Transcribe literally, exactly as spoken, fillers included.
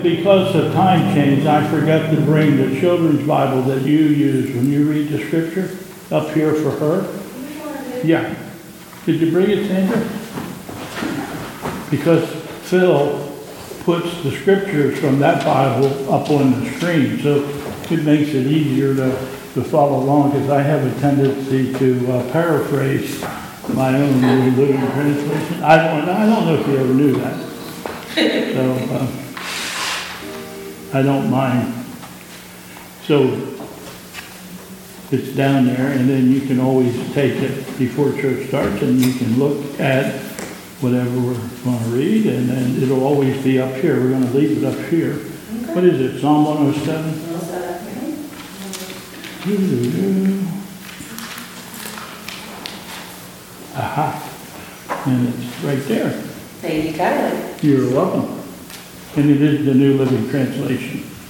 Because of time change, I forgot to bring the children's Bible that you use when you read the scripture up here for her. Yeah. Did you bring it, Sandra? Because Phil puts the scriptures from that Bible up on the screen, so it makes it easier to, to follow along, because I have a tendency to uh, paraphrase my own New Living Translation. I don't, I don't know if you ever knew that. So, uh, I don't mind. So it's down there, and then you can always take it before church starts, and you can look at whatever we're going to read, and then it'll always be up here. We're going to leave it up here. Okay. What is it, Psalm one oh seven? Aha. And it's right there. There you go. You're welcome. And it is the New Living Translation.